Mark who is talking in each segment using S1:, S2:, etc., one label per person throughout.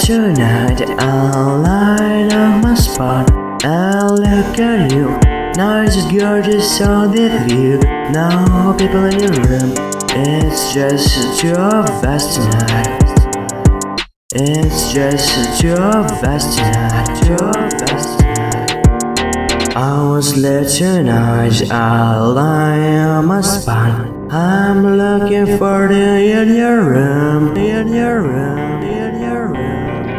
S1: tonight, I'll light up my spot. I'll look at you. Now it's just gorgeous on the view. No people in your room. It's just the two of us tonight. It's just the two of us tonight. Two of us tonight. I was late tonight, I'll lie on my spot. I'm looking for you in your room. In your room. In your room.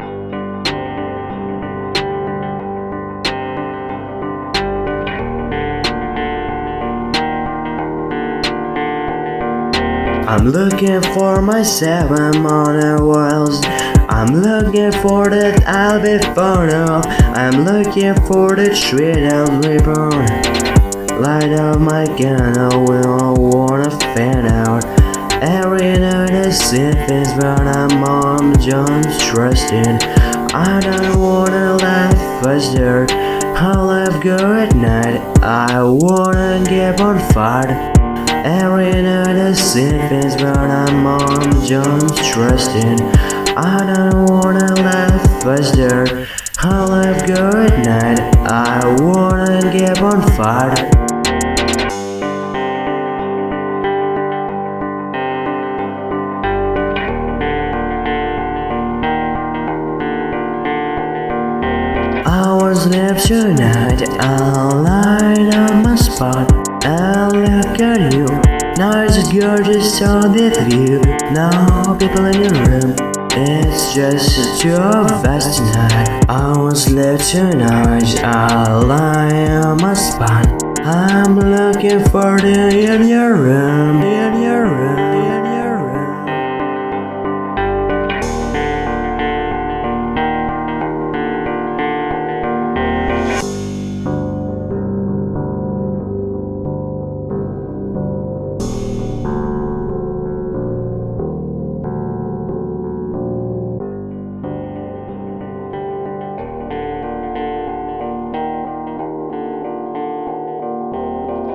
S1: I'm looking for myself, I'm on the walls. I'm looking for that I'll be found of. I'm looking for the tree I'll reborn. Light up my candle, we all wanna fan out. Every night I see things, but I'm on John's trusting. I don't wanna live faster, I'll live good at night. I wanna get on fire. Every night I see things, but I'm on John's trusting. I don't wanna live faster, I'll live good at night. I wanna get on fire. I was left tonight, I'll light up my spot. I'll look at you. Now it's gorgeous on the view. No people in your room. It's just the two of us tonight. I was late tonight, I'll lie on my spot. I'm looking for you in your room. In your room.